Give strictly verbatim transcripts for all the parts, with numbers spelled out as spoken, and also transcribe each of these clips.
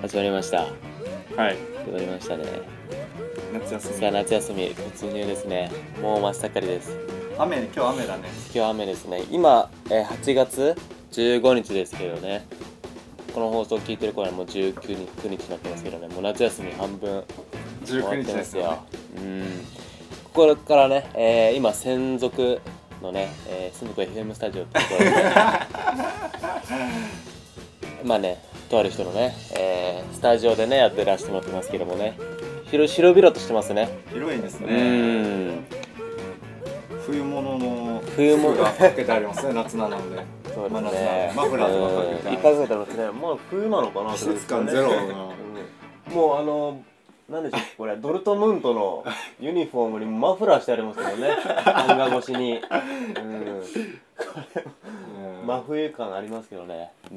始まりました。 はい。 始まりましたね。 夏休み。 さあ夏休み突入ですね。もう真っ盛りです。 雨、今日雨だね。 今日雨ですね。今、えー、はちがつじゅうごにちですけどね。この放送聞いてる頃はもうじゅうくにちにちになってますけどね。もう夏休み半分じゅうくにちですよ、ね。 うん。ここからね、えー、今専属のね、えー、専属 エフエム スタジオってところで、ね、まあね。とある人のね、えー、スタジオでねやってらしてもらってますけどもね、広広々としてますね。 広いですね。 うーん、 冬物の冬物服がかけてありますね。夏なので。 そうですね。 マフラーとかかけてある。 いっぱいかけてますね。もう冬なのかな。 季節感ゼロな、 うん、もうあのなんでしょうこれドルトムントのユニフォームにマフラーしてありますけどね。漫画越しに。うん。これ真冬感ありますけどね。うん。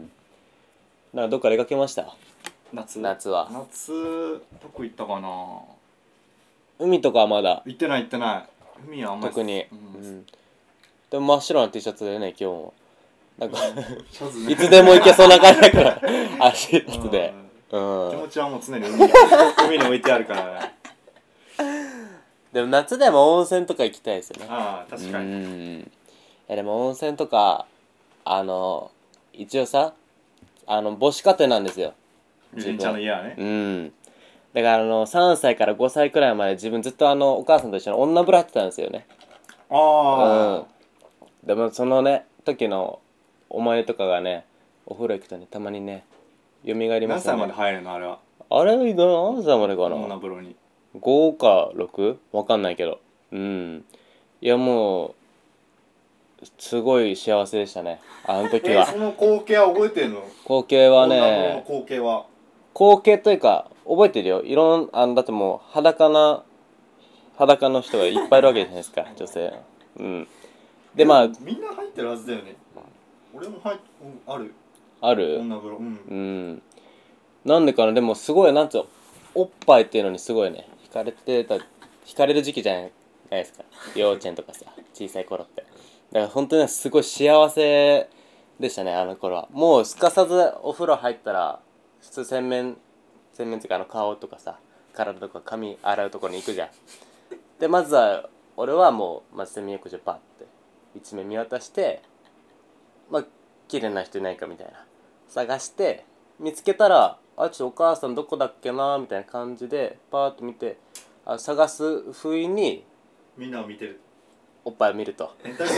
なんかどっか出かけました？ 夏夏は。 夏どこ行ったかな。 海とかはまだ行ってない行ってない。海はあんまり特に、 うんうん、でも真っ白な T シャツでね今日もなんか、 うんね、 いつでも行けそうな感じだから足で、うん、気持ちはもう常に海に海に置いてあるからね。 でも夏でも温泉とか行きたいですよね。 ああ確かに。 うんいやでも温泉とかあの一応さあの母子家庭なんですよ。 みりんちゃんの家はね。 うんだからあのさんさいからごさいくらいまで自分ずっとあのお母さんと一緒に女風呂入ってたんですよね。 ああ、 うんでもそのね時の思い出とかがねお風呂行くとねたまにね蘇りますよね。 何歳まで入るのあれは。 あれ何歳までかな。 女風呂にごかろく？ わかんないけどうんいやもうすごい幸せでしたねあの時は。 えー、その光景は覚えてるの？ 光景はね女風呂の光景は光景というか覚えてるよ。いろんあのだってもう裸な裸の人がいっぱいいるわけじゃないですか女性。うんでまあみんな入ってるはずだよね。俺も入っあるある女風呂。うん、 うん、なんでかな。でもすごいなんつうおっぱいっていうのにすごいね惹かれてた惹かれる時期じゃないですか幼稚園とかさ小さい頃って。だから本当にねすごい幸せでしたねあの頃は。もうすかさずお風呂入ったら普通洗面洗面っていうかあの顔とかさ体とか髪洗うところに行くじゃん。でまずは俺はもう、まあ、洗面浴場パッて一面見渡してまあ綺麗な人いないかみたいな探して見つけたらあちょっとお母さんどこだっけなみたいな感じでパーッと見てあ探す不意にみんなを見てるおっぱいを見ると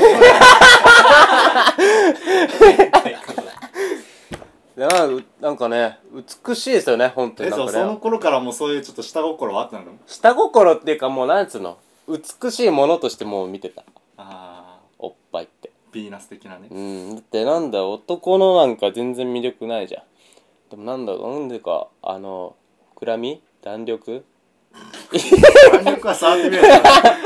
なんかね美しいですよね本当に。なんかねその頃からもうそういうちょっと下心はあったの？ 下心っていうかもうなんつうの美しいものとしてもう見てた。 あおっぱいってヴィーナス的なね。 うんだってなんだ男のなんか全然魅力ないじゃん。でもなんだなんでかあの膨らみ弾力弾力は触ってみるよ。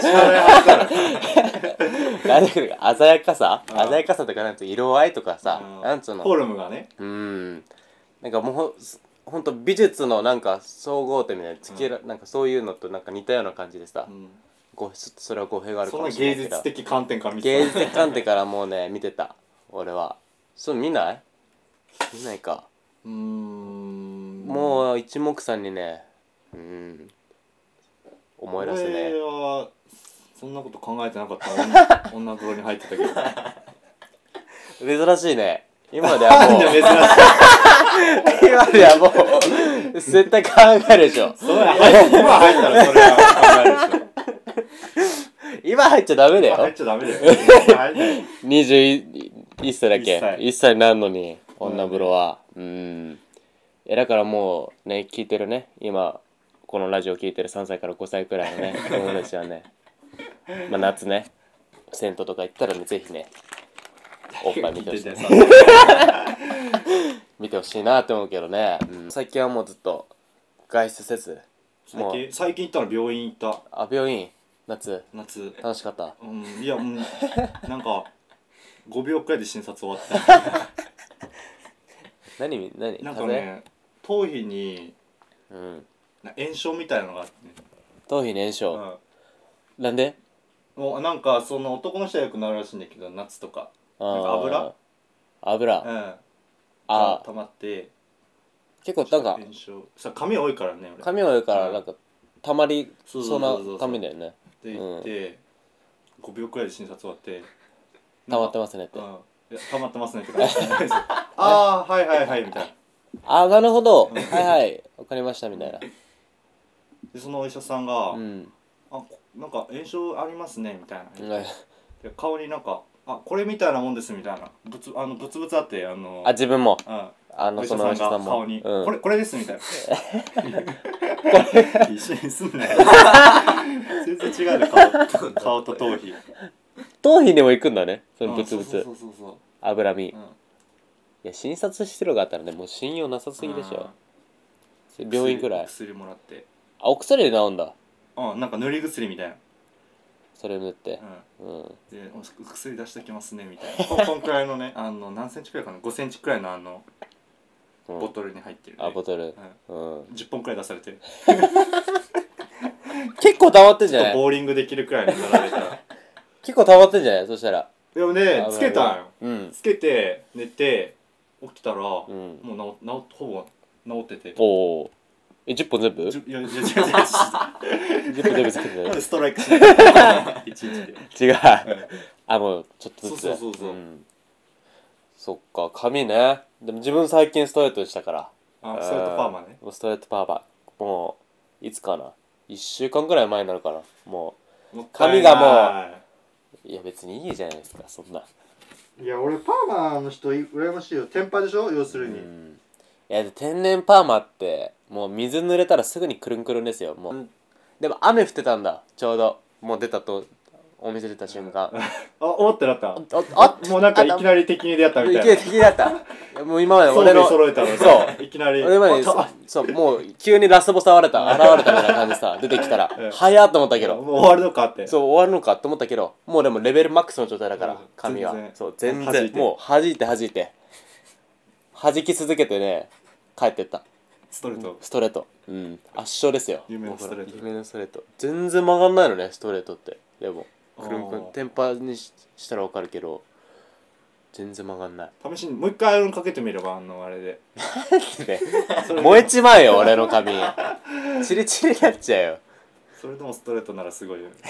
弾力とか鮮やかさ鮮やかさとかなんつう色合いとかさなんつうのフォルムがねうんなんかもうほんと美術のなんか総合点みたいなつけら、うん、なんかそういうのとなんか似たような感じでさ、うん、ごそれは語弊があるかもしれないけどそんな芸術的観点から見てた。 芸術的観点からもうね見てた俺は。そう見ない見ないか。うーんもう一目散にねうん思い出すね。 俺はそんなこと考えてなかった女, 女風呂に入ってたけど珍しいね今ではもう珍しい今ではもう絶対考えるでしょ。 それ今入ったらそれは考えるでしょ。 今入っちゃダメだよ。 今入っちゃダメだよ。 にじゅういっさいだっけ？いっさいになるのに女風呂は。うん。うんえだからもうね聞いてるね今このラジオ聞いてるさんさいからごさいくらいのね友達はねまあ夏ね銭湯とか行ったらねぜひねおっぱい見てほしい見てほしいなって思うけどね、うん、最近はもうずっと外出せず最近最近行ったら病院行った。 あ病院夏夏楽しかった。 うんいやうんなんかごびょうくらいで診察終わった何何なんかね頭皮に、 うん、 炎症みたいなのがあって、ね、 頭皮に炎症、うん、なんでもうなんかその男の人はよくなるらしいんだけど夏とかなんか油油うんあ溜まって結構なんか炎症さ紙多いからね俺紙多いからうんなんかたまりそうそうそうそうそうな紙だよね。 で行って、ごびょうくらいで診察終わって溜まってまますねって。 うんいや溜まってますねって感じああはいはいはいみたいなあ、なるほど。 うんはいはいわかりましたみたいな。 でそのお医者さんが、 うん。 あこなんか炎症ありますねみたいな言ってうんで顔になんかあこれみたいなもんですみたいなぶつあのブツブツあってあのあ、自分もうんあのそのお医者さんも顔に、 うんこれこれですみたいな一緒にすんなよ全然違うね顔顔と頭皮頭皮にも行くんだね。そのブツブツうんそうそうそうそう脂身。いうんや診察してるがあったらねもう信用なさすぎでしょ。病院くらい。 薬もらってあ、お薬で治んだ。 うんなんか塗り薬みたいなそれ塗って。 うんうん。 でお薬出してきますねみたいなここんくらいのねあの何センチくらいかなごセンチくらいのあのうんボトルに入ってる、ねあ、ボトル。 うんうん。 じゅっぽんくらい出されて結構溜まってんじゃない？ ボーリングできるくらいの塗られたら結構溜まってんじゃない？そしたら。 でもねつけたんようん。 つけて寝て起きたら、 うん。 もう治治ほぼ治ってておお。え、じゅっぽん全部？ じゅいやいや違う違う違うじゅっぽん全部つけてなんでストライクしないの一日で違う。 うんあ、もうちょっとずつ。 そうそうそうそううん。そっか、髪ね。でも自分最近ストレートにしたから。 あストレートパーマねうんストレートパーマ。もう、いつかな。いっしゅうかんくらい前になるかな。ももったいない髪がもう、いや別にいいじゃないですか、そんな。 いや俺パーマの人羨ましいよ天パでしょ要するに、 うんいや天然パーマってもう水濡れたらすぐにくるんくるんですよもうでも雨降ってたんだちょうどもう出たとお店出た瞬間あおってなったああもうなんかいきなり敵に出会ったみいたいなきなりだったいやもう今まで装俺の備揃えたのにそういきなり俺までそあそうもう急にラスボス現れた現れたみたいな感じでさ出てきたらうん早っと思ったけどもう終わるのかってそう終わるのかと思ったけどもうでもレベルマックスの状態だからうん髪は全然そう全弾いて然もう弾いて弾いて弾き続けてね帰ってったストレートストレートうん圧勝ですよ夢のストレート夢のストレート全然曲がんないのねストレートってでもくるんくるんあーテンパにししたら分かるけど全然曲がんない試しにもう一回アイロンかけてみればあのあれででそれで燃えちまうよ俺の髪チリチリになっちゃうよそれでもストレートならすごいよね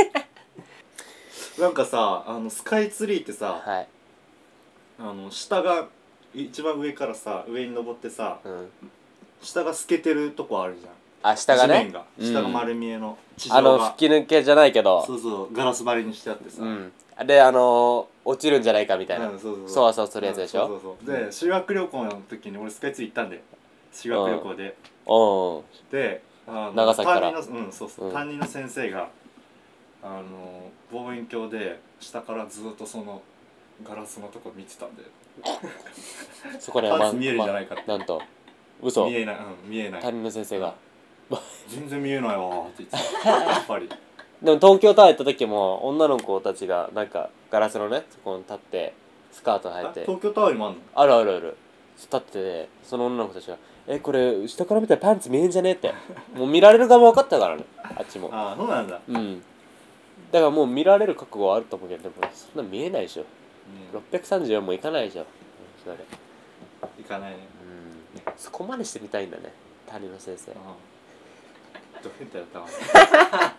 なんかさあのスカイツリーってさはいあの下が一番上からさ上に登ってさうん下が透けてるとこあるじゃんあ下がね地面がうん下が丸見えの地上あのが吹き抜けじゃないけどそうそうガラス張りにしてあってさうんであのー落ちるんじゃないかみたいなうんそうそうそわそわするやつでしょうんそうそうそうで修学旅行の時に俺スカイツリー行ったんで修学旅行でうんであの長崎から担任のうんそうそう、 うん担任の先生があの望遠鏡で下からずっとそのガラスのとこ見てたんでそこでパンツ見えるんじゃないかってなんと嘘見えないうん見えない担任の先生が全然見えないわーって言ってたやっぱりでも東京タワー行った時も女の子たちがなんかガラスのねそこに立ってスカート履いてあ東京タワーにもあんのあるあるある立っててその女の子たちが「えこれ下から見たらパンツ見えんじゃね?」ってもう見られる側も分かったからねあっちもああそうなんだ、 うんだからもう見られる覚悟はあると思うけどでもそんな見えないでしょろっぴゃくさんじゅうよんもいかないでしょそれ行かないねうんそこまでしてみたいんだね担任の先生ああどう変態だったわ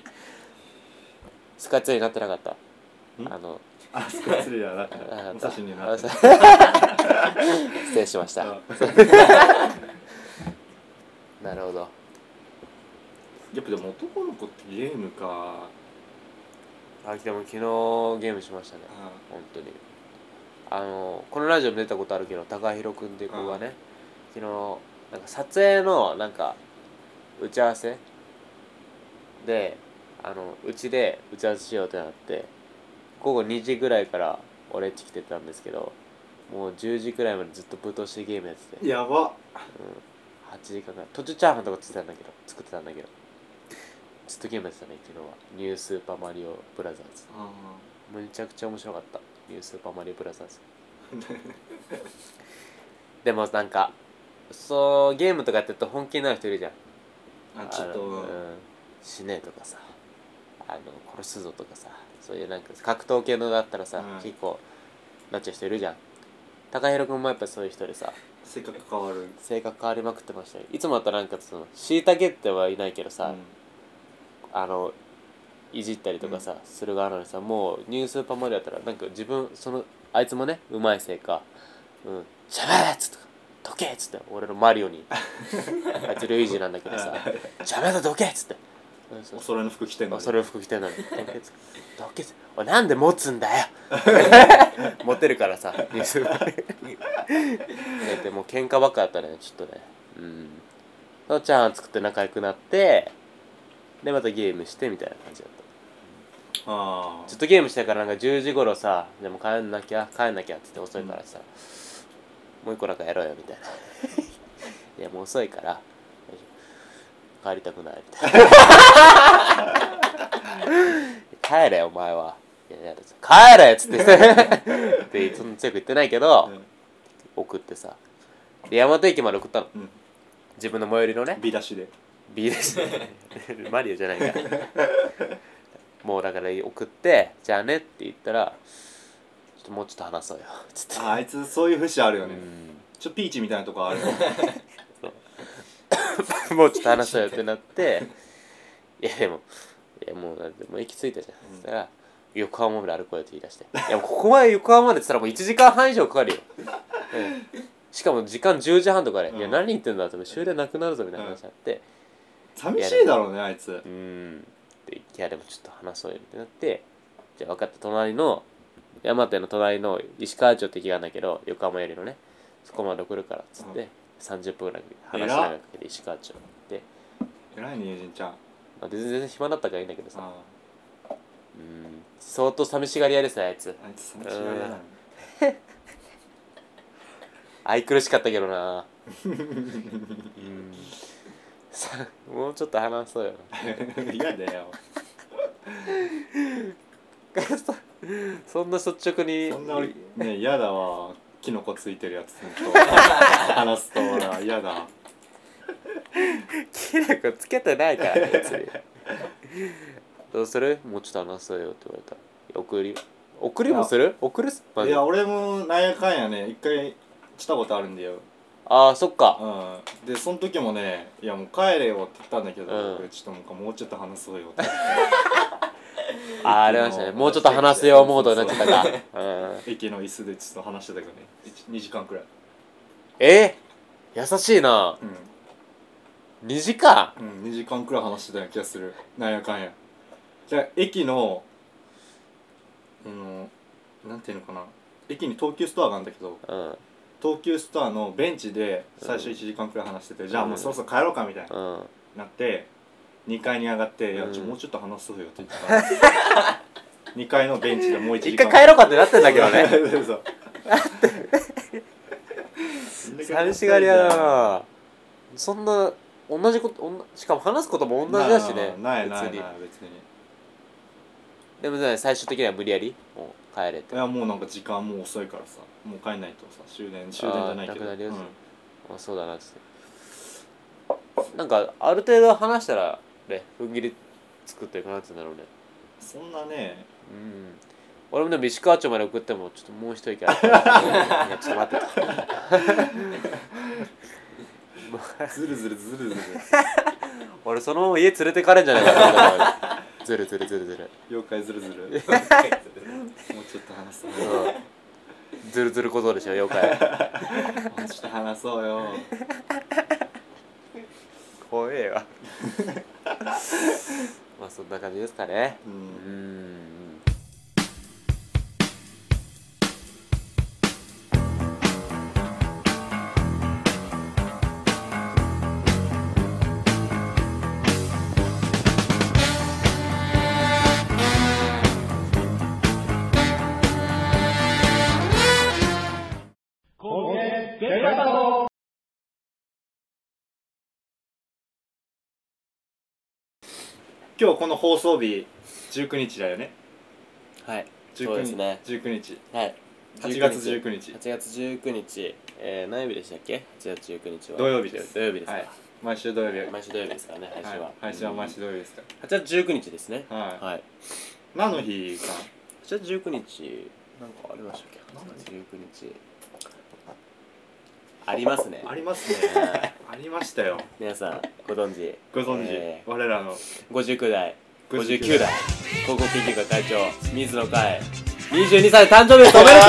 スカイツリーになってなかったんあのあスカイツリーはなってなかないった武蔵になってあない失礼しましたあなるほどやっぱでも男の子ってゲームかあでも昨日ゲームしましたねあ本当にあのこのラジオに出たことあるけど高弘君っていう子がね昨日なんか撮影のなんか打ち合わせであのうちで打ち合わせしようってなって午後にじぐらいから俺ん家来てたんですけどもうじゅうじくらいまでずっとぶっ通しでゲームやってて、 やばうん、はちじかんぐらい途中チャーハンとか作ってたんだけど作ってたんだけどずっとゲームやってたね昨日はニュースーパーマリオブラザーズあめちゃくちゃ面白かったニュースーパーマリオブラザーズでもなんかそうゲームとかやってると本気になる人いるじゃんあちょっとあのうん、死ねとかさあの殺すぞとかさそういうなんか格闘系のだったらさ、 うん結構なっちゃう人いるじゃん高弘君もやっぱそういう人でさ性格変わる。 性格変わりまくってましたよ。いつもだったらなんかその虐げってはいないけどさ、 うんあのいじったりとかさ、する側なのにさ、もうニュースーパーマリオやったらなんか自分そのあいつもねうまいせいか「うんしゃべれ!」っつって「どけ!」っつって俺のマリオにあいつルイージなんだけどさ「しゃべれどけ!」っつってお揃いの服着てんのに。 それを服着てんのに「どけ!」っつって「どけ!」っつって「おいなんで持つんだよ!」持てるからさニュースーパーでもう喧嘩ばっかだったねちょっとね。うんそのチャーハン作って仲良くなってでまたゲームしてみたいな感じだった。 ああずっとゲームしてからなんかじゅうじ頃さでも帰んなきゃ帰んなきゃっつって遅いからさ、うん、もう一個なんかやろうよみたいないやもう遅いから帰りたくないみたいな帰れお前はいやいや帰れっつってってそんな強く言ってないけど、うん、送ってさで大和駅まで送ったの、うん、自分の最寄りのね B ダッシュで B ダッシュでマリオじゃないからもうだから送ってじゃあねって言ったらちょっともうちょっと話そうよつって。 あ, あいつそういう節あるよね、うん、ちょっとピーチみたいなとこあるよもうちょっと話そうよってなっていやでもいやもうだってもう駅着いたじゃん、うん、そしたら横浜まで歩こうよって言い出していやもうここまで横浜までって言ったらもういちじかんはん以上かかるよ、うん、しかも時間じゅうじはんとかで、うん、いや何言ってんだって終電なくなるぞみたいな話になって、 うん、寂しいだろうねあいつ。 うんいやでもちょっと話そうよってなってじゃあ分かった隣の山手の隣の石川町って駅があるんだけど横浜よりのねそこまで送るからっつって、うん、さんじゅっぷんぐらい話しながらかけて石川町行って偉いね友人ちゃん、まあ、全然暇だったからいいんだけどさうん相当寂しがり屋ですねあいつ。 あいつ寂しがり屋なの愛くるしかったけどなうんさもうちょっと話そうよ嫌だよそんな率直にそんなね嫌だわキノコついてるやつと話すと俺は嫌だキノコつけてないからね別にどうするもうちょっと話そうよって言われたら送り送りもする送るいや俺もなんやかんやね一回したことあるんだよ。 ああそっか、 うん、でその時もねいやもう帰れよって言ったんだけど、うん、ちょっともうちょっと話そうよってああありましたねもうちょっと話すよモードになっちゃったか、うん、 駅の椅子でちょっと話してたけどねにじかんくらい。 えー、優しいな、うん、にじかんうんにじかんくらい話してたような気がするなんやかんや。じゃあ駅のうんなんていうのかな駅に東急ストアがあるんだけど、うん東急ストアのベンチで最初いちじかんくらい話してて、うん、じゃあもうそろそろ帰ろうかみたいな、うん、なってにかいに上がって「いやちょもうちょっと話そうよ」って言ったらにかいのベンチでもういちじかん一回帰ろうかってなってんだけどねそう寂しがり屋だなそんな同じことしかも話すことも同じだしねないないない別にでもね最終的には無理やりもう帰れていやもうなんか時間もう遅いからさもう帰んないとさ終電終電じゃないけどあ、うん、あそうだなっつってなんかある程度話したらね踏ん切りつくっていうかなんつうんだろうねそんなねうん俺もでも石川町まで送ってもちょっともう一息あるからいやちょっと待ってとずるずるずるずる俺そのまま家連れてかれんじゃないかなずるずるずるずる妖怪ずるずるもうちょっと話そうよずるずる小僧でしょ妖怪もうちょっと話そうよ怖えわまあそんな感じですかねうんうん今日この放送日じゅうくにちだよね。 はいそうですねじゅうくにちはいはちがつじゅうくにちはちがつじゅうくにちえー、何曜日でしたっけはちがつじゅうくにちは土曜日です土曜日ですか、はい、 毎週土曜日毎週土曜日ですからね配信は、 はい、配信は毎週土曜日ですからはちがつじゅうくにちですねはい、 はい、 何の日かはちがつじゅうくにちなんかありましたっけはちがつじゅうくにちありますね。 ありますね。ありましたよ。 皆さんご存知、 ご存知、 えー我らのごじゅうきゅうだいごじゅうきゅごじゅうきゅうだいうだい高校研究会会長水野海にじゅうにさい誕生日ですおめでと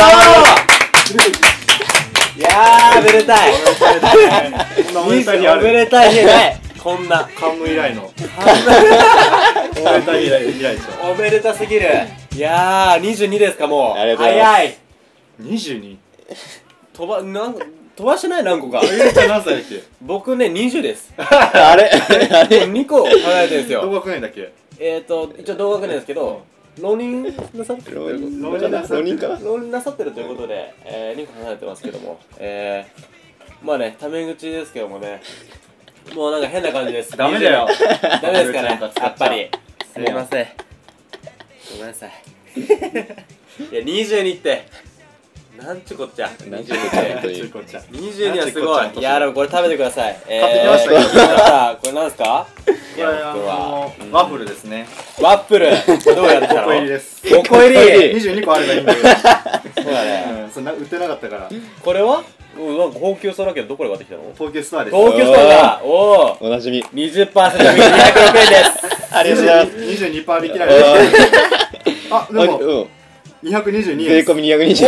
ういやーめでたいこんなおめでたい日あおめる。 でたい日ないこんなカム以来のおめでたい日以来以来でしょ。 おめでたすぎるいやーにじゅうにですかもうありがとうございます早いにじゅうに。 飛ばなん飛ばしてない何個かゆうちゃん何歳だっけ？ 僕ねにじゅうですあれあれにこ離れてるんです同よ学年だっけ？ えーと一応同学年ですけど浪人なさってる浪人浪人なさってる浪人かな浪人なさってるということで、えー、にこ離れてますけどもえー、まあねタメ口ですけどもねもうなんか変な感じですダメだよ。 ダメですかねなんか使っちゃうやっぱりすいませんごめんなさいいやにじゅうにってなんちゅこっちゃなんちゅうこっちゃ本当にちょいこっちゃ。 にじゅうにはすごなんちゅうこっちゃいいやでもこれ食べてください買ってきましたえー、さあこれなんですかこれあのワッフルですね。 ワッフルこれどうやってたのごこ入りです。 ごこ入りにじゅうにこあればいいんだけど。 そうだねうん、そんな売ってなかったから。 これはうんなんか高級そうだけどどこで買ってきたの東急ストアです。 東京ストアだおおおなじみにじゅっパーセント 引きにひゃくろくえんですありがとうございますにじゅうにパーセント引きなんで。あ、でもうんにひゃくにじゅうにえんです。 税込みにひゃくにじゅ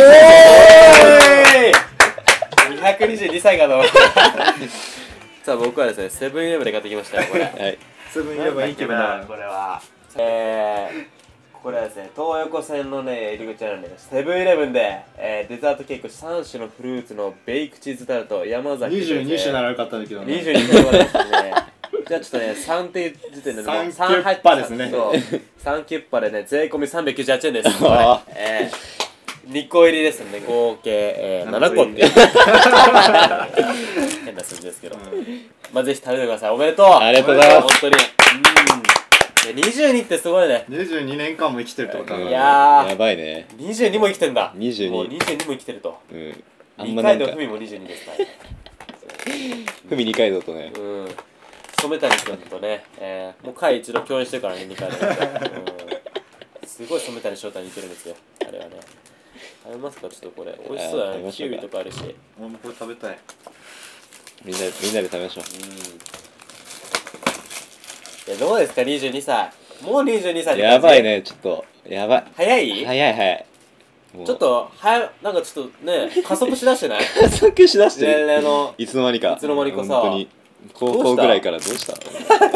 おうーいにひゃくにじゅうにさいかとさあ僕はですねセブンイレブンで買ってきましたよこれはいセブンイレブンいい気分だ。 これはえー、これはですね東横線のね入り口なんでセブンイレブンで、えー、デザートケーキさん種のフルーツのベイクチーズタルト山崎にじゅうに種ならよかったんだけどね。 にじゅうに種までですねじゃあちょっとねさんっていう時点でさんもうキュッパですねそうさんキュッパでね税込みさんびゃくきゅうじゅうはちえんですこれあえー、にこ入りですので合計、えー、ななこっていう変な数字ですけど、まあぜひ食べてくださいおめでとうありがとうございます本当にうんにじゅうにってすごいねにじゅうにねんかんも生きてるってことだうんな。 いやーやばいねにじゅうにも生きてんだにじゅうにもうにじゅうにも生きてるとうんあん二まなんか階堂ふみもにじゅうにですからふみ二階堂とねうん染谷君とね、えー、もう回一度共演してるからねにかいで、うん、すごい染谷翔太に似てるんですよあれはね食べますかちょっとこれ美味しそうだあー食べねキウましょうかイとかあるし俺もこれ食べたい。 みんなでみんなで食べましょううんいやどうですかにじゅうにさいもうにじゅうにさいって感じやばいねちょっとやばい早い早い早いもうちょっとはなんかちょっとね加速しだしてない加速しだして年る齢のいつの間にかいつの間にかさ本当に高校ぐらいからどうしたど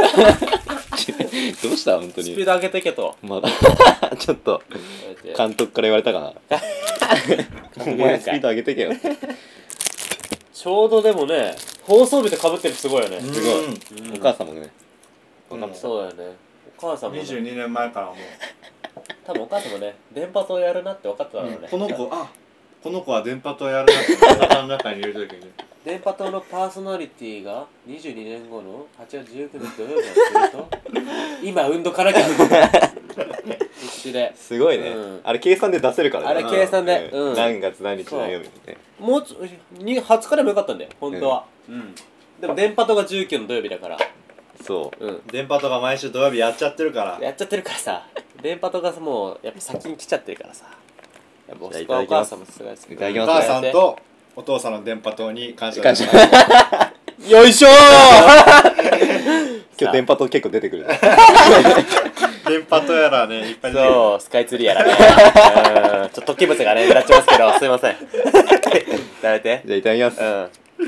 うした本当にスピード上げてけとまだちょっと言われて監督から言われたかなお前スピード上げてけよちょうどでもね放送日とかぶってるすごいよねすごいうんお母さんもねうんそうだよねお母さんもねにじゅうにねんまえからもう。 多分お母さんもね電波塔やるなって分かってたのね、 この子、あ、この子は電波塔やるなって頭の中に入れといてくれる。 電波塔のパーソナリティがにじゅうにねんごのはちがつじゅうくにち土曜日にすると今運動からきゃ必死ですごいねうんあれ計算で出せるからねあれ計算でうん何月何日何曜日ねもうちょにはつかでもよかったんだよ本当はうん、でも電波塔がじゅうくの土曜日だからそううん電波塔が毎週土曜日やっちゃってるから。 やっちゃってるからさ電波塔がもうやっぱ先に来ちゃってるからさやっぱじゃあそこはお母さんもすごいですいただきおます母さんとお父さんの電波塔に感謝感謝よいしょー今日電波塔結構出てくる電波塔やらね、いっぱい出てる。 そう、スカイツリーやらね。うん、ちょっと突起物がね、目立ちますけど、すいません。食べて。 じゃあいただきますうん。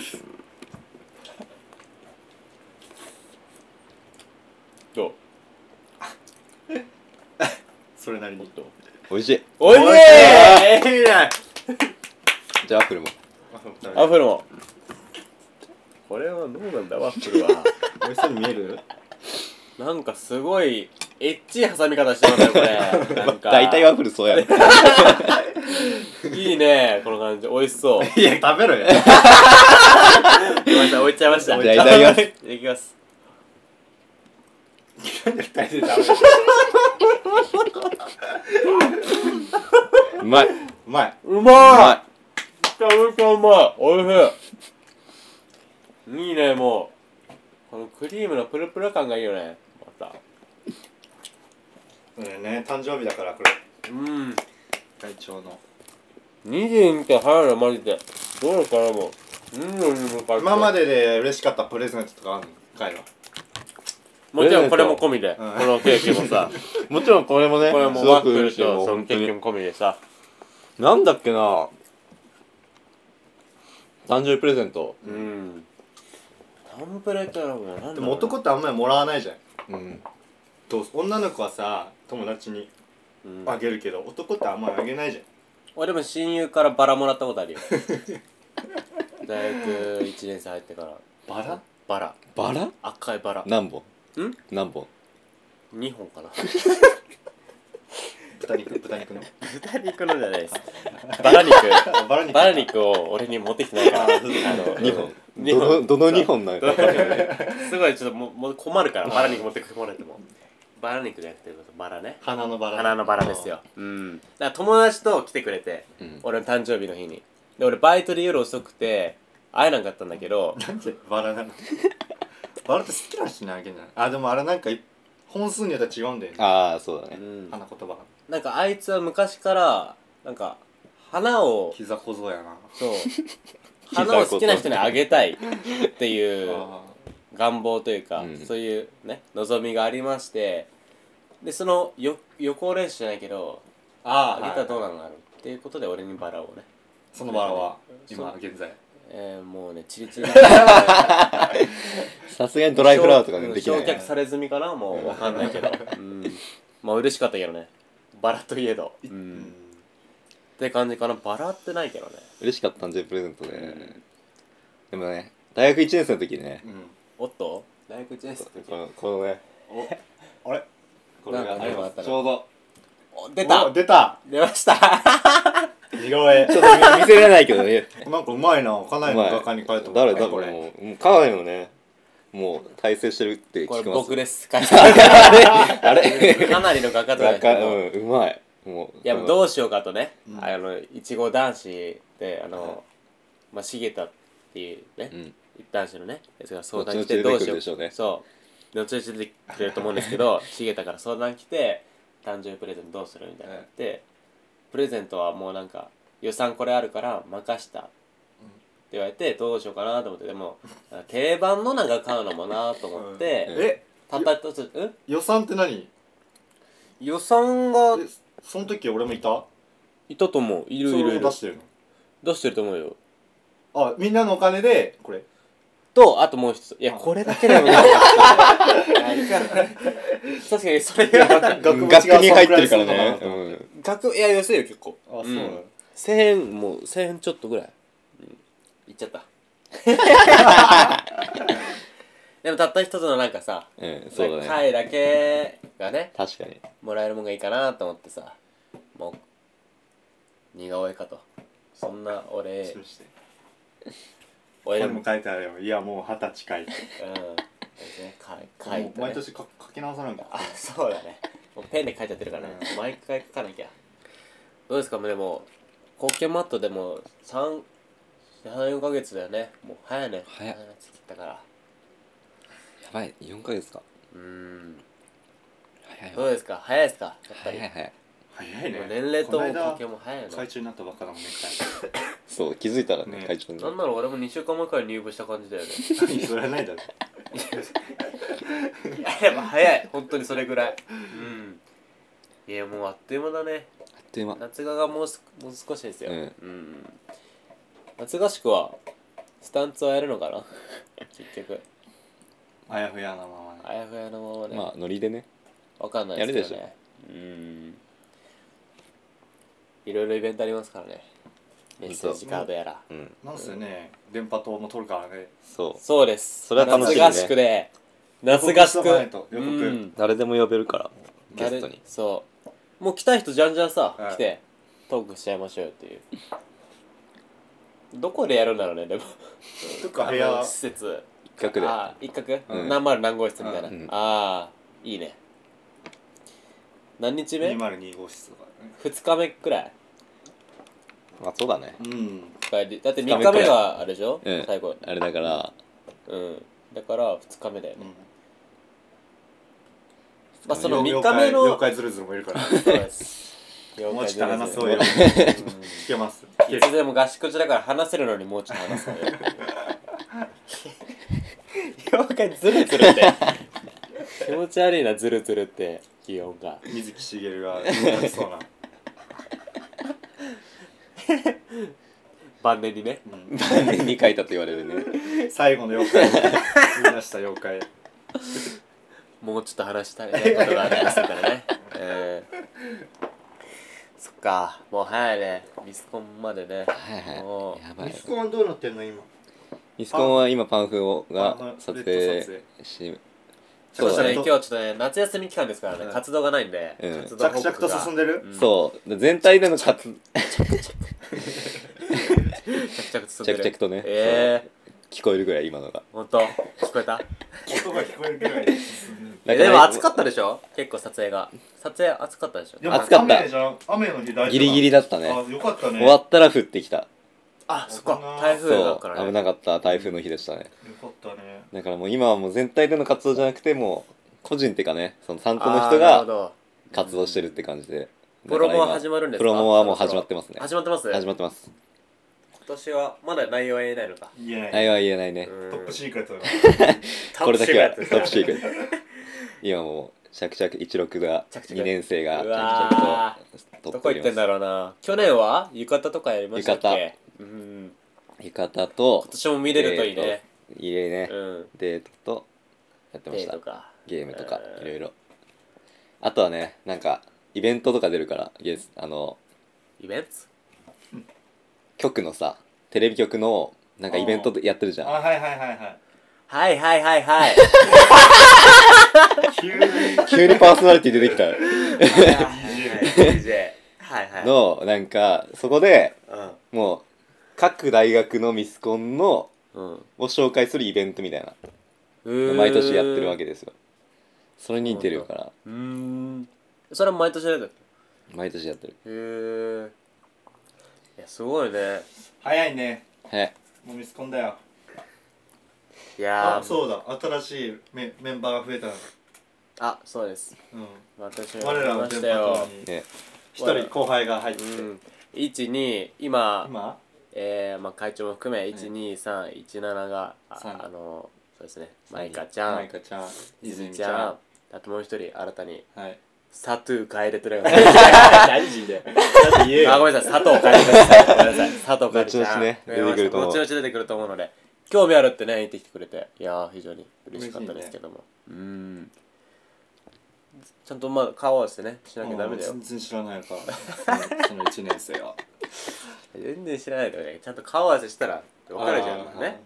どうそれなりに。 美味しいおいしいおいしいいねじゃあワッフルもワッフルも。これはどうなんだ、ワッフルは。 美味しそうに見える？ なんかすごい、エッチい挟み方してますよ、これ。なんか。 大体ワッフルそうやねいいね、この感じ。美味しそう。 いや、食べろよ。 ごめんなさい、置いちゃいました。 じゃあいただきますいただきます。 二人で食べる。 うまいうまい。 ううまいまめちゃめちゃうまい。おいしい。いいね、もう。このクリームのプルプル感がいいよね。また。 ね、誕生日だからこれ。 うん。 会長の。 にじゅうにって入るのマジで。どうかなもう。 今までで嬉しかったプレゼントとかあるのかいは。 もちろんこれも込みで、 うんこのケーキもさもちろんこれもねこれもすワッフルごく嬉しいよとその本当にケーキも込みでさなんだっけな誕生日プレゼントうんタンプレート選ぶのなんだろうでも男ってあんまりもらわないじゃん。 うんどう女の子はさ友達にうんあげるけど、男ってあんまりあげないじゃん。 俺でも親友からバラもらったことあるよ大学いちねん生入ってからバラ？ バラバラ赤いバラ何本ん何本にほんかな豚肉豚肉の。 豚肉のじゃないですバラ肉バラ肉。 バラ肉を俺に持ってきてないからあのにほんにほんどのどのにほんなのか分かんないすごいちょっともうもう困るからバラ肉持ってきてもらってもバラ肉じゃなくてバラね花のバラ。 花のバラですようんだから友達と来てくれて、 うん俺の誕生日の日にで俺バイトで夜遅くて会えなかったんだけどなんでバラなの？バラって好きな人にあげんじゃない？あでもあれなんか本数によっては違うんだよね。 ああそうだねうん花言葉が。 なんかあいつは昔からなんか花を膝小僧やな。 そう花を好きな人にあげたいっていうあ願望というか、 うんそういうね望みがありましてでそのよ予行練習じゃないけどああげたらどうなるのかなっていうことで俺にバラをね、 そのバラはそう今現在。 えー、もうねチリチリさすがにドライフラワーとかねできない焼却され済みかなもうわかんないけど、うん、まあ嬉しかったけどねバラといえど、う、 うんん。 って感じかなバラってないけどね嬉しかった誕生日プレゼントででもね大学いちねん生の時にねうん。 おっと大学いちねん生の時このこのねお、あれ？ これがなんかありますちょうどお出たお出た。 出ました似顔絵。 ちょっと見せれないけどねなんかうまいな。家内の画家に書いてもら誰だったこれ。 もうかなりのねもう大成してるってこれ聞きます僕ですあれあれかなりの画家とか画家うんうまいもういやもうどうしようかとね、 うんあのいちご男子であの、まあ茂田っていうね、 うん男子のねやつが相談来て後々 どうしよう出てくるでしょうねそう後々出てくれると思うんですけど茂田から相談来て誕生日プレゼントどうするみたいなって、プレゼントはもうなんか予算これあるから任したって言われてどうしようかなと思ってでも定番のなんか買うのもなと思って、 うんえ、 たった一つうん予算って何？ 予算がえその時俺もいた？ いたと思ういるそれいるいるを出してるの？ 出してると思うよあ、みんなのお金でこれ。 とあともう一ついやあこれだけでもない確かにそれが額に入ってるからねううんん額いや安いよ結構あ、そううんなの。 せんえんもうせんえんちょっとぐらい、うん、いっちゃったでもたった一つのなんかさうんそうだね貝だけがね確かにもらえるもんがいいかなと思ってさもう似顔絵かとそんな俺そしてこ俺でもれも書いてあるよ。いやもう二十歳かい。 うんね書い書いもうて、ね、 毎年か書き直さなきゃ。 あそうだねもうペンで書いちゃってるからね、 うん毎回書かなきゃどうですかでもコッケマットでもさん、さん、よんかげつだよねもう早いね早いなってきたからやばいよんかげつかうーん早いどうですか早いですかやっぱり早い早い早いね。 もう年齢とこの間もコッケも早いよね会長になったばっかだもんね。 そう気づいたらねね会長になんなら俺もにしゅうかんまえから入部した感じだよねそれはないだろ。 いやでも早い本当にそれぐらいうんいやもうあっという間だねあっという間夏ががもうすもう少しですよ、 うんうん夏合宿はスタンツはやるのかな結局あやふやなままね。 あやふやのままね、 まあノリでねわかんないですけどやねうんいろいろイベントありますからねメッセージカードやらうんなんせね、電波塔も取るからね。 そうそうですそれは楽しみね夏合宿で夏合予告しと宿かないと予告うん誰でも呼べるからゲストにそうもう来たい人じゃんじゃんさ、 はい来てトークしちゃいましょうよっていうどこでやるんだろうねでもとか部あの屋施設一角であー一角、 うん何丸何号室みたいな、 うんああいいね何日目にまるに号室とかね。 ふつかめくらいまあそうだねうん。 帰りだって二日みっかめ目くらいがあれでしょ、 うん最後あれだからうんだからふつかめだよね、 うんまあその妖みっかめの妖怪妖怪ズルズルもいるから。 そうですもうちょっと話そうよ。 うん聞けます。 いつでも合宿中だから話せるのにもうちょっと話すね妖怪ズルズルって気持ち悪いな、ズルズルって気温が。 水木しげるがそうな晩年にね、 うん、 晩年に書いたと言われるね最後の妖怪を生み出した妖怪もうちょっと話したいことがありますからね、えー、そっか、もう早いね、ミスコンまでね。 はいはいもうやばい。 ミスコンはどうなってんの今。 ミスコンは今パンフをがパンフ撮レッド影撮影しそうだね、 着々と今日ちょっとね夏休み期間ですからね、 うん活動がないんで、 うん活動報着告が 々と進んでる、 うんそう全体での活着々と進んでる着々とねえ聞こえるぐらい今のがー、ほんと聞こえた音が聞こえるぐらい進んでる。 えでも暑かったでしょ、結構撮影が撮影暑かったでしょ。 でも暑かった雨じゃん、雨の日大丈夫。 ギリギリだったね。 あ、よかったね。 終わったら降ってきた。 あ、そっか危ない台風だそからね。 う危なかった台風の日でしたね。 よかったね。 だからもう今はもう全体での活動じゃなくてもう個人っていうかね、その担当の人あーなるがほど活動してるって感じで、 プロモはだから今始まるんですか。 プロモはもう始まってますね。 始まってます始まってます。 今年はまだ内容は言えないのか。 言えない。 内容は言えないね。 うんトップシークレットだ。 これだけはトトッップシークレット。今もう着々いちろくが着々 にねん生が着うわ 々とどこ行ってんだろうな。去年は浴衣とかやりましたっけ。うん浴衣と今年も見れるといいね。 いいね、 うんデートとやってましたデートかゲームとかうんいろいろ。あとはねなんかイベントとか出るからゲスあのイベント局のさテレビ局のなんかイベントやってるじゃん。 あ、はいはいはいはい。 はいはいはいはい急に急にパーソナリティ出てきたディージェー はいはいのなんかそこでうもう各大学のミスコンのんうんを紹介するイベントみたいなへー毎年やってるわけですよ。それに出るからうーんそれは毎年やるんだ毎年やってる。 へえいやすごいね。 早いね。 はいもうミスコンだよ。 いやーあ、そうだ。新しいメメンバーが増えたの。 あそうです。 うん。 私も我らやりまの電波したよ。 にね一人後輩が入ってきて。 うんいちに今今えーまあ会長も含めいちにさんいちなながあさんあのそうですねマイカちゃんマイカちゃん、泉ちちゃん。 ゃんあともう一人新たにはい。 サトゥー楓とね何人であごめんなさい佐藤楓ですごめんなさい佐藤楓ちゃん後々ね出てくると思う後々出てくると思うので興味あるってね言ってきてくれていやー非常に嬉しかったですけども、うんちゃんとまあ顔合わせてねしなきゃダメだよ全然知らないからそのそのいちねん生は全然知らないでねちゃんと顔合わせしたら分かるじゃんね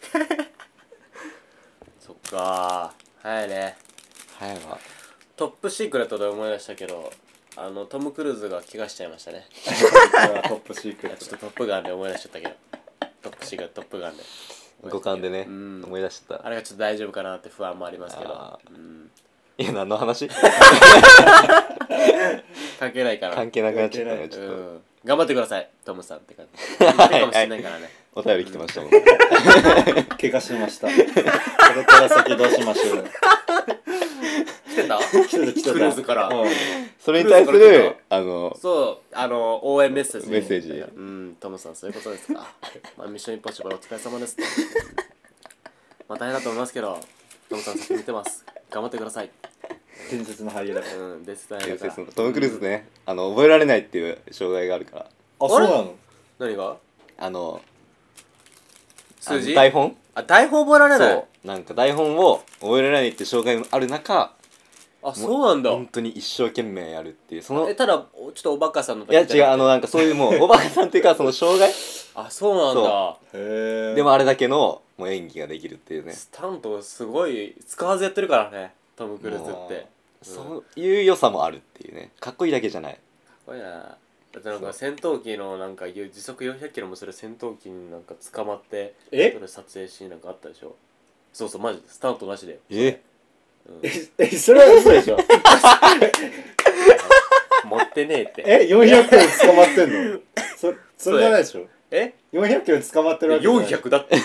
そっかー早いね早いわ。 トップシークレットで思い出したけどあのトム・クルーズが怪我しちゃいましたねこれはトップシークレットちょっとトップガンで思い出しちゃったけどトップシークレットトップガンで五感でねうん思い出しちゃった。 あれがちょっと大丈夫かなって不安もありますけどあ、 うん、 いや何の話関係ないから関係なくなっちゃったねちょっと。 うん、頑張ってくださいトムさんって感じいいかもしれないからねお便り来てましたもん。 怪我しましたこれから先どうしましょう来てた来てた来てたクルーズからうんそれに対すクルーズから来るあのそうあの応援メッセージメッセージうんトムさんそういうことですかまあミッションインポッシブルお疲れ様ですまあ大変だと思いますけどトムさん先見てます頑張ってください伝説の俳優だからうんです大変伝だから説のトム・クルーズねあの覚えられないっていう障害があるからあそうなの何があの数字あの台本あ台本覚えられないそうなんか台本を覚えられないっていう障害もある中あそうなんだ本当に一生懸命やるっていうそのいえただおちょっとおバカさんのや違うあのなんかそういうもうおばあさんっていうかその障害あそうなんだへえでもあれだけのもう演技ができるっていうねスタントすごい使わずやってるからねトム・クルーズってそういう良さもあるっていうねかっこいいだけじゃないかっこいいなだってなんか戦闘機のなんか時速よんひゃくキロもする戦闘機になんか捕まってえそれ撮影シーンなんかあったでしょそうそうマジでスタントなしでえうんええそれは嘘でしょ持ってねえってえよんひゃくキロ捕まってんのそそれじゃないでしょえよんひゃくキロ捕まってるわけじゃないよんひゃくだって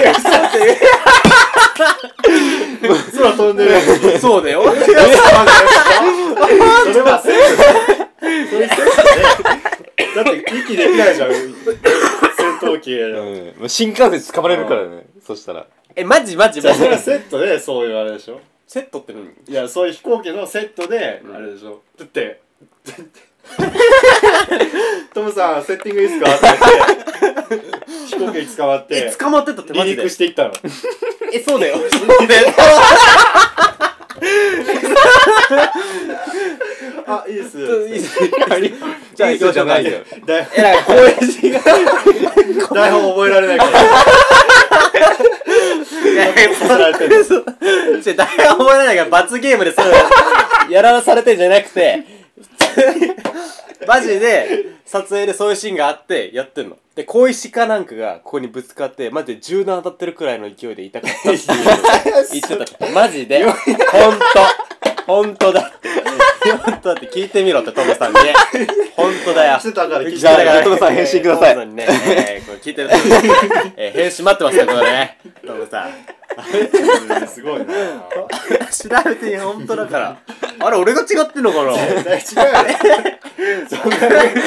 空飛んでるやつそうだよそれはセーフそれセーフだって息できないじゃん戦闘機で、 うん、新幹線捕まれるからね、そしたらえマジマジじゃあマジそれはセットでそういうあれでしょ。 セットって何？ いやそういう飛行機のセットであれでしょ、だってトムさんセッティングいいっすかって言って飛行機に捕まってえ捕まってたってマ離ジで陸していったの。 えそうだよそうだよあいいっすいいっすじゃあ行きましょうか。 だいえらい公演時が台本覚えられないからいやいやさせられてるそうじゃあ誰が覚えられないから罰ゲームでそうやらされてんじゃなくてマジで撮影でそういうシーンがあってやってんので小石かなんかがここにぶつかってマジで銃弾当たってるくらいの勢いで痛かったっていう言ってたってマジでほんとほんとだってほんとだって聞いてみろってトムさんにほんとだよしてたから聞いてじゃあたからトムさん返信くださいトムさんにね、えー、これ聞いてるトムさん、えー、返信待ってますからこれねトムさんすごいな調べてほんとだからあれ俺が違ってんのかな絶対違うよねそんな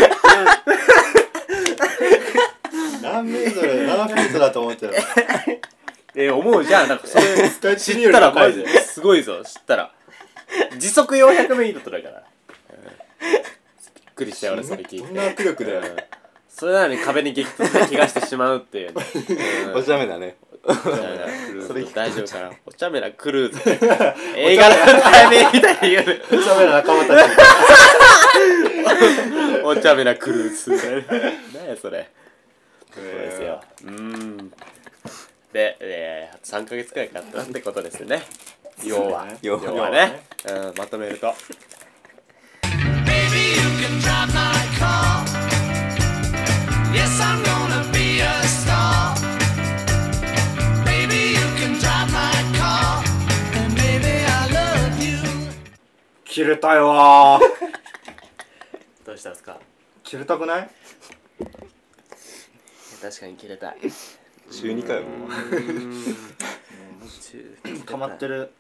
何メートルななフィートだと思ってたよ。 えー、思うじゃんなんかそれスカイツリー知ったらマより高いぜジですごいぞ知ったら時速よんひゃくメートルだから、うん、びっくりしたよ俺それ聞いてどんな握力だよ、 うんそれなのに壁に激突して怪我してしまうっていうね、うん、 お茶目だね。 お茶目なクルーズそれ大丈夫かなお茶目なクルーズ映画の題名みたいに言うお茶目な仲間たちお茶目なクルーズ何やそれそうですようーんで、えー、あとさんかげつくらいかかったってことですね要は要は要はね、うん、まとめると Baby, you can drive my car. Yes, I'm gonna be a star. Baby, you can drive my car. And baby, I love you. 切れたよーどうしたんですか切れたくない？ 確かに切れたい中にかよ。 溜まってる。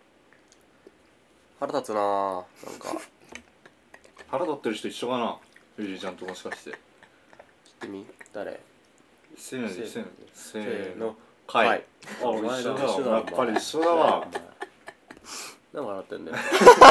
腹立つなぁなんか腹立ってる人一緒かな、ゆりちゃんともしかして。 切ってみ誰せーのでせーのでせせーのーのかい。 はいあ、 お前俺一緒だ一緒だわ。やっぱり一緒だわ。 何笑ってんだよ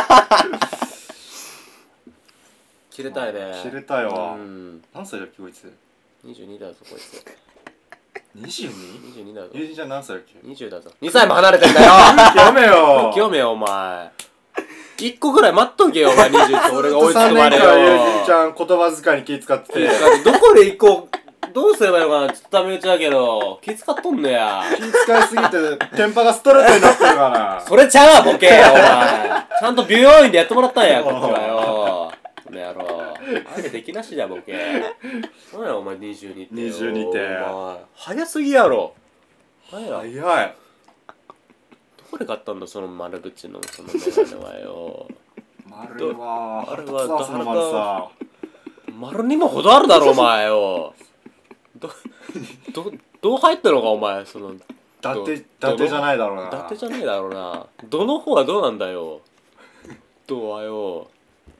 切れたいね切れたよわう。ん何歳だっけこいつ？ にじゅうにだぞこいつにじゅうに？ にじゅうにだぞゆりちゃん何歳だっけ？ にじゅうだぞにさいも離れてんだよやめよ。 清めよお前いっこぐらい待っとけよお前にじゅうって俺が追いつくさんねまでんかんゆりちよゃん言葉遣いに気使ってて。 どこで行こうどうすればいいのかなちょっとため打ちだけど気使っとんのや気使いすぎてテンパがストレートになってるからな。 それちゃうわボケお前ちゃんと美容院でやってもらったんやこっちはよこの野郎あれできなしじゃボケ何やお前にじゅうにってよにじゅうにってお前早すぎやろ何や早い。 どこで買ったんだその丸縁のそのメガネはよ丸はあれはさその丸さ。 丸にもほどあるだろお前よどどどう入ったのかお前その伊達伊達じゃないだろうな。 伊達じゃねえだろうなどの方はどうなんだよどうはよ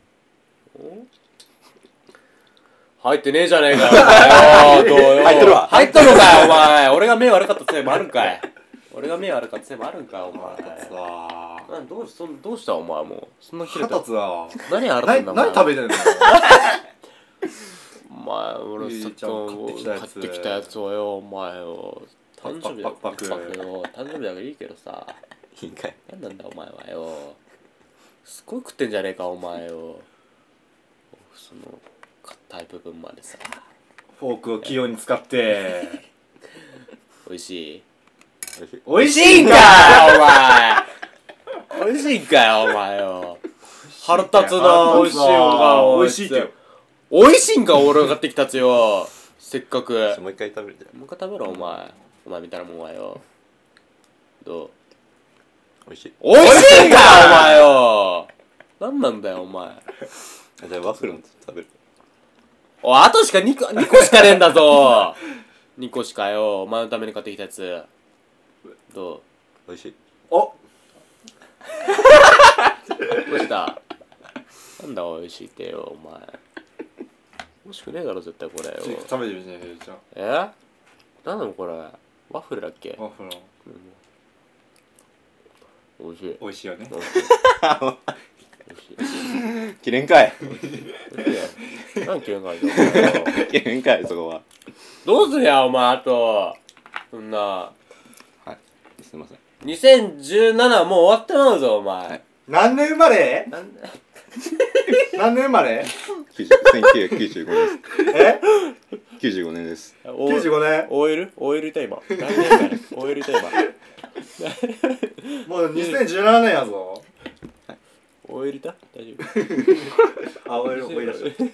入ってねえじゃねえかよお前よどうよ入ってるわ入っとるのかよお前俺が目悪かったせいもあるんかい俺が目悪かったせいもあるんかお前つわなんどうしそんどうしたお前もうそんな切れた腹立つわ。 何ある何んだお前何食べてんの？ お前俺さっきゆいちゃん買ってきたやつ買ってきたやつをよお前よ誕生日だパクパクパクよ誕生日だからいいけどさいいんかい。 何なんだお前はよすごい食ってんじゃねえかお前よその硬い部分までさフォークを器用に使って美味しい美味し美味しいんかよお前美味しいんかよお前よ腹立つな美味しいんか美味しいってよ。 美味しいんか俺が買ってきたやつよせっかくもう一回食べるじゃん。 もう一回食べろお前お前みたいなもんはよどう美味しい。 美味しいんかお前よ何なんだよお前あじゃあワッフルも食べる。 おいあとしかにこにこしかねえんだぞにこしかよお前のために買ってきたやつど美味しい。 おうどうしたなんだ美味しいってよお前美味しくねえだろ絶対これよ。 ちょっと食べてみてねじゃえなんなのこれ、ワッフルだっけ。 あワッフルの美味しい。 美味しいよね。 美味しい美味しい。 切れんかい美味しいやん。何切れんかいじゃん。 切れんかいそこは。 どうすりゃお前あとそんなはいすいません。 にせんじゅうななもう終わってまうぞお前、はい、 何年生まれ？ なんで何年生まれ？ せんきゅうひゃくきゅうじゅうごねんです。 え？ きゅうじゅうごねんです。 きゅうじゅうごねん？ オーエル？ オーエル いた今。何年かね オーエル いた今。 もうにせんじゅうななねんやぞ。 オーエル いた？大丈夫。 あ、オーエル思い出した。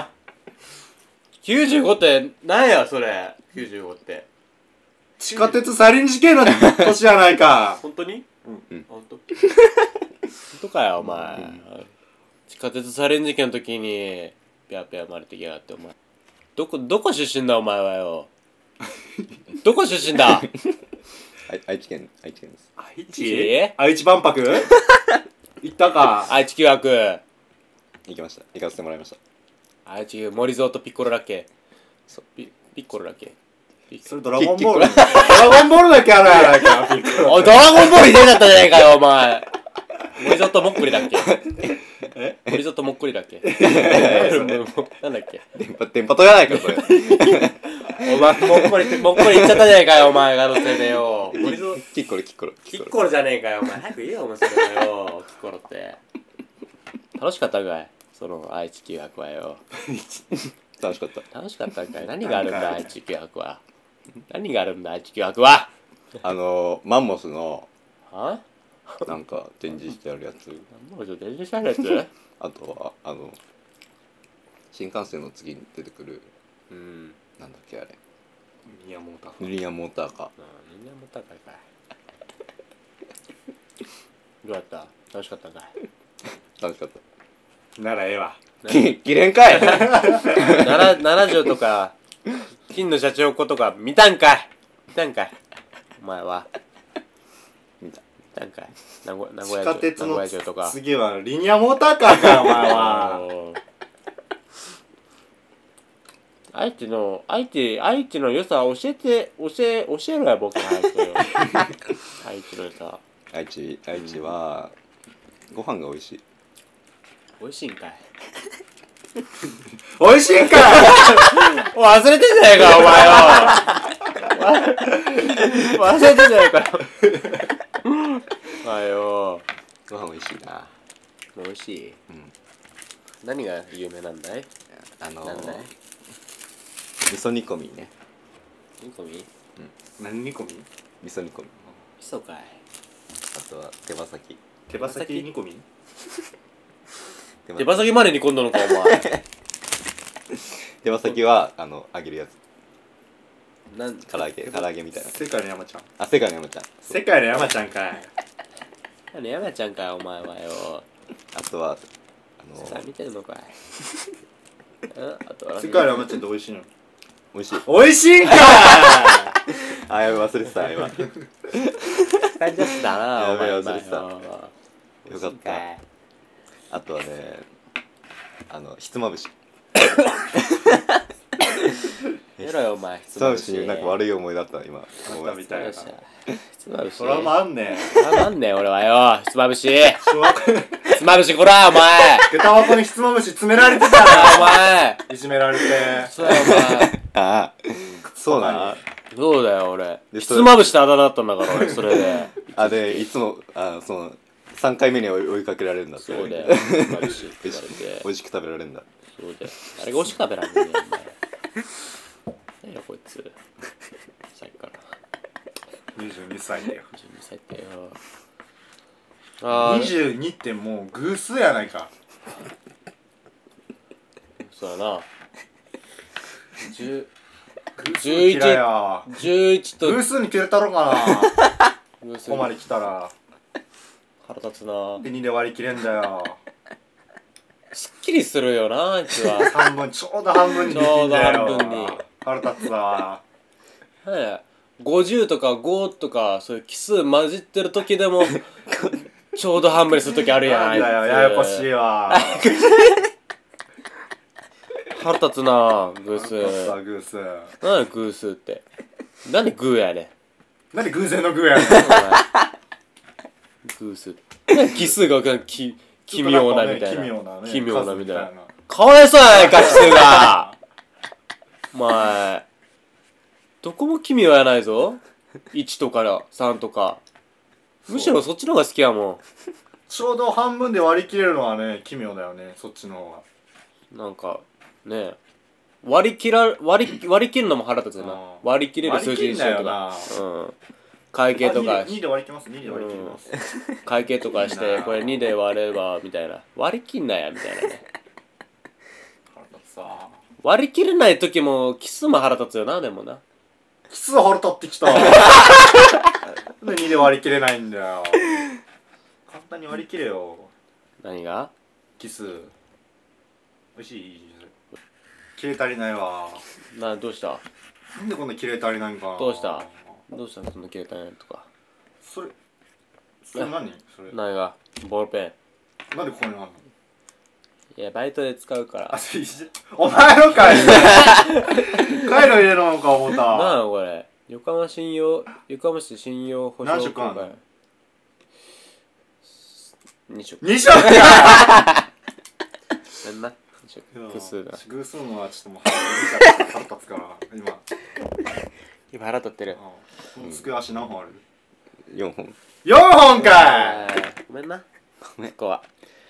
きゅうじゅうごって何やそれ。きゅうじゅうごって地下鉄サリン事件の年じゃないか。 本当に？ うん。 本当？本当かよお前、うん、地下鉄サリン事件の時にピャーピャー生まれてきやがってお前どこどこ出身だお前はよどこ出身だ愛知県愛知県です。 愛知？愛知万博行ったか。 愛知九博行きました。行かせてもらいました。 愛知森蔵とピッコロだっけ。そうピピッコロだっけ。 それドラゴンボールドラゴンボールだけあるやないか。 おいドラゴンボール入れだったじゃないかよお前。森蔵ともっくりだっけ。え森蔵ともっくりだっけ。なんだっけ。 電波電波とやないかそれ。 お前もっこりもっこり言っちゃったじゃないかよお前がのせいでよ。森蔵キッコロキッコロキッコロじゃねえかよお前早く言えよお前それよキッコロって。楽しかったかいその愛知九博はよ。 楽しかった。 楽しかったんかい。何があるんだ愛知九博は。何があるんだ愛知九博は。 あのマンモスのはなんか展示してあるやつ。 マンモス展示してあるやつ。 あとはあの新幹線の次に出てくる、 うん、 なんだっけあれ。 リニアモーター。 リニアモーターか。 リニアモーターかいかい。どうやった楽しかったんかい。 楽しかった。 ならええわ。 き切れんかい。 ななじゅうとか金のシャチホコとか見たんかい見たんかいお前は。 見た見たんかい名古屋地下鉄の名古屋城とか。 次はリニアモーターカーかお前は。 愛知の愛知愛知の良さ教えて教え教えろよ僕早くよ。愛知の良さ。 愛知愛知はご飯が美味しい。 美味しいんかい。 美味しいんかい。 忘れてんじゃないかお前よ。忘れてんじゃないかよ。あよ。 ご飯美味しいな。 美味しい。 うん。 何が有名なんだい？ あのー、 なんだい？ 味噌煮込みね。 煮込み？ うん。何煮込み？ 味噌煮込み。 味噌かい。 あとは手羽先。 手羽先煮込み？ 手羽先まで煮込んだのかお前。 手羽先はあの揚げるやつ。 なん唐揚げ唐揚げみたいな。 世界の山ちゃん。 あ世界の山ちゃん。 世界の山ちゃんかい。 何山ちゃんかいお前はよ。 あとはあのさあ見てるのかい。あとは世界の山ちゃんって美味しいの？ 美味しい。 美味しいんかい。 あやべ忘れてた今。 感じだったな。 やべお前忘れてた。よかった。 いあとはねあのひつまぶし。 やろよお前。ひひつまぶしになんか悪い思いだった今。 あったみたいな。 ひつまぶし。 それもあんねん。 それもあんねん俺はよ。ひつまぶし。ひつまぶしこらお前。 下駄箱にひつまぶし詰められてたお前。 いじめられて。 そうやお前。 ああそうな。 そうだよ俺。ひつまぶしってあだ名だったんだから俺それで。 あでいつもあそのさんかいめに追いかけられるんだって。 そうだよ。ひつまぶしって言われて。 美味しく食べられるんだ。 そうだよ。あれが美味しく食べられるんだよお前。何やこいつ。さっきから。 にじゅうにさいだよ。 にじゅうにさいってよ。あにじゅうにってもう偶数やないか。 そうだな。じゅう偶数嫌いや。 じゅういちと偶数に切れたろかな。ここまで来たら腹立つな。 にで割り切れんだよ。 すっきりするよなあいつは。 半分ちょうど半分にできんだよ。 ちょうど半分に腹立つわ。 ごじゅうとかごとかそういう奇数混じってる時でもちょうど半分にする時あるやん。 なんだよややこしいわ。 腹立つなグース。 さグース何グースってなんでグーやねん。 なんで偶然のグーやねんグース奇数が分からんき奇妙なみたいな、 奇妙なね奇妙なみたいな数みかわいそうやないか奇数がお前どこも奇妙やないぞ。いちとかさんとかむしろそっちの方が好きやもちょうど半分で割り切れるのはね奇妙だよねそっちの方が。 ん。なんかね割り切ら割り割り切るのも腹立つよな。 うん割り切れる数字にしようとか割り切んなよなうん会計とかにで割り切りますにで割り切ります、 会計とかしいいなてこれにで割ればみたいな割り切んなやみたいなね。 腹立つさ割り切れない時もキスも腹立つよな。でもなキス腹立ってきたなんでにで割り切れないんだよ。簡単に割り切れよ。 何がキスおいしい。切れ足りないわ。 などうしたなんでこんな切れ足りないんかな。 どうしたどうしたそんな切れたんやとか。 それそれ何それ何がボールペなんでここにあんの。 ンいやバイトで使うからあそれいじお前のかいカイロ入れるのか思った。 なんやろこれ横浜信用横浜市信用保証何色あんのに色に色かごめんなに色複数が偶数のはちょっともう腹立つから今今腹立ってる。 うん机足何本ある。 よんほん。 よんほんかい。 ごめんなごめんここは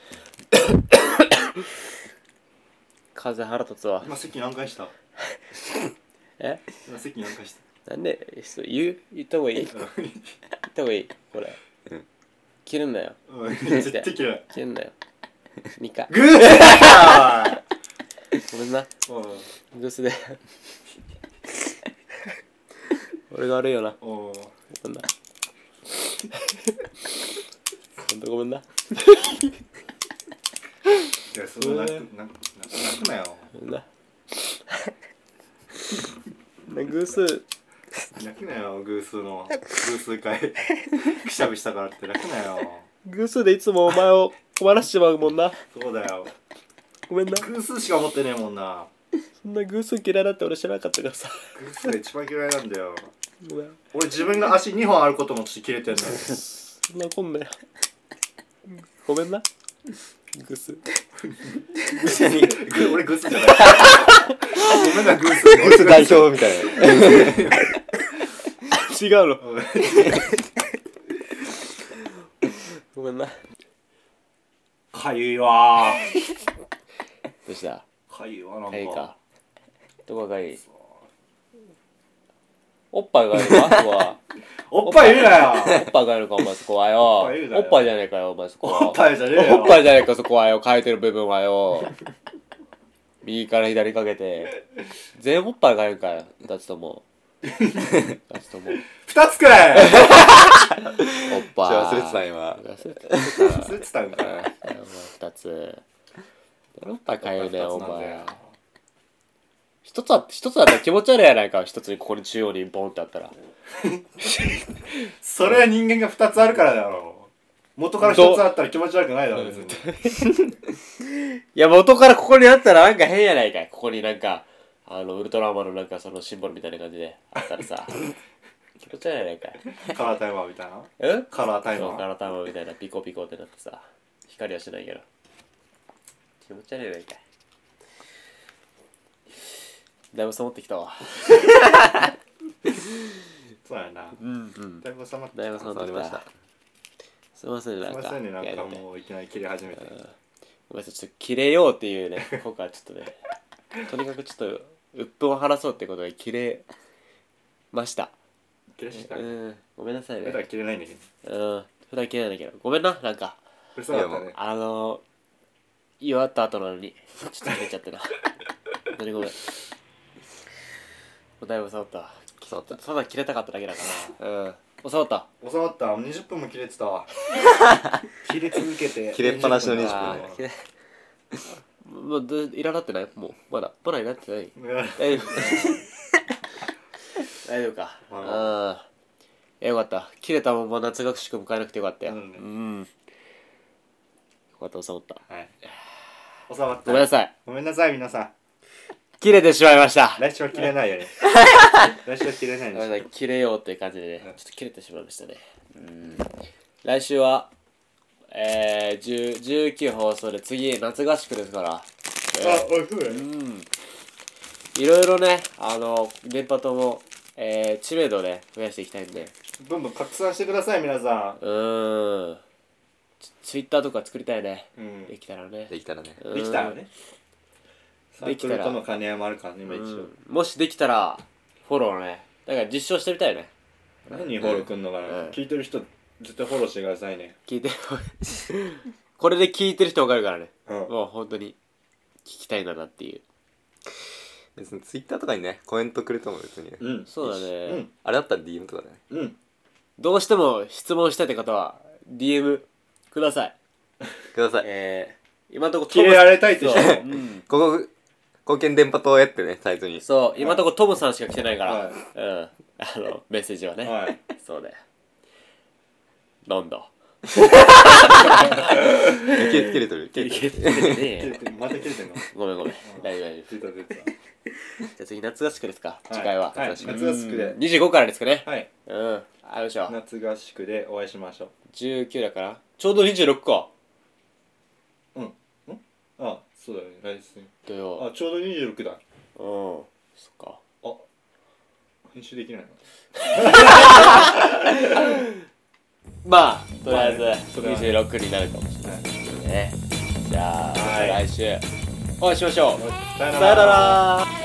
風腹立つわ。 今席何回した。 え今席何回したなんでそう言う言った方がいい言った方がいいこれ、うん、切るんだようん絶対嫌い。 切るんだよにかいグーだごめんなよグースで俺が悪いよなおおごめんなほんとごめんないやその泣く泣く泣くなよ。 ごめんななグース泣くなよ偶数の偶数回くしゃみしたからって泣くなよ。 グースでいつもお前を困らせてまうもんな。 そうだよごめんな偶数しか持ってねえもんな。 そんなグース嫌いだって俺知らなかったからさ偶数が一番嫌いなんだよ。 ごめん俺自分が足にほんあることもちょっと切れてんのよ。 そんなこんなよごめんなグース俺グースじゃないごめんなグースグース代表みたいな。 違うのごめんな。 かゆいわどうしたかゆいわなんかかゆいかどこがいいおっぱいがいるかそこはおっぱい言うなよおっぱいがいるかお前そこはよおっぱい言うなよおっぱいじゃねえかよお前そこはおっぱいじゃねえよおっぱいじゃねえかそこはよ書いてる部分はよ右から左にかけて全部おっぱいがいるかよ二つとも二つとも二つくらいおっぱいじゃあ忘れてた今。 忘れてた忘れてたんかい二つおっぱいかゆいねおおっぱい二つなんだよ前一つは一つだったら気持ち悪いやないか一つにここに中央にボンってあったらそれは人間が二つあるからだろ元から一つあったら気持ち悪くないだろ別にいや元からここにあったらなんか変やないかいここになんかあのウルトラマンのなんかそのシンボルみたいな感じであったらさ気持ち悪いやないかいカラータイマーみたいなえカラータイマーそうカラータイマーみたいなピコピコってなってさ光はしないけど気持ち悪いやないかいだいぶ収まってきたわそうやなうんうんだいぶ収まってだいぶ収まってきたすいませんすないんかませんねなんかやれてもういきなり切り始めてごめんなさいちょっと切れようっていうね効果はちょっとねとにかくちょっと鬱憤を晴らそうってことで切れました切れしたいうんごめんなさいね普段切れないんだけどうん普段切れないんだけどごめんななんかうるさかったねあの言い終わった後なのにちょっと切れちゃってな本当にごめんもうだいぶ収まったわ収まったただ切れたかっただけだからうん収まった収まったにじゅっぷんも切れてたわ切れ続けて切れっぱなしのにじゅっぷんあー切れもうどいらなってないもうまだまだいらってないうわ大丈夫大丈夫かううんんいやよかった切れたまま夏学宿迎えなくてよかったよううんんよかった収まったはい収まったごめんなさいごめんなさい皆さん切れてしまいました来週は切れないよね来週は切れないんでごめんなさい切れようっていう感じでねちょっと切れてしまいましたねうん来週はえー、じゅう、じゅうきゅう放送で次夏合宿ですからすあ、おいしいねうんいろいろねあの電波塔もえー、知名度をね増やしていきたいんでどんどん拡散してください皆さうーんツイッターとか作りたいねんうんできたらねできたらねうんできたらねサークルできたらとの兼ね合いもあるからね今一応うんもしできたらフォローねだから実証してみたいね何にフォローくんのかなうん聞いてる人絶対フォローしてくださいね聞いてこれで聞いてる人分かるからねうんもう本当に聞きたいんだなっていう別にツイッターとかにねコメントくれても別にねうんそうだね、 うんあれだったら ディーエム とかだねうんどうしても質問したいって方は ディーエム くださいくださいえー、今のところ切れられたいって人そう、うん、 ここ貢献電波塔へってねサイトにそう今のところトムさんしか来てないから、 はいうんあのメッセージはね、 はいそうだよなんだ切れ切れてる切れてる切れてねえよ切れてるまた切れてんのごめんごめん大丈夫大丈夫出た出たじゃあ次夏合宿ですか次回は、 はい夏合宿夏合宿でうんにじゅうごからですかねはいうんあよいしょ夏合宿でお会いしましょじゅうきゅうだからちょうどにじゅうろくかううんんあそうだよね来週土曜あちょうどにじゅうろくだうんそっかあ編集できないのまあとりあえまあねずにじゅうろくになるかもしれないですねじゃあまた来週お会いしましょうさよさよなら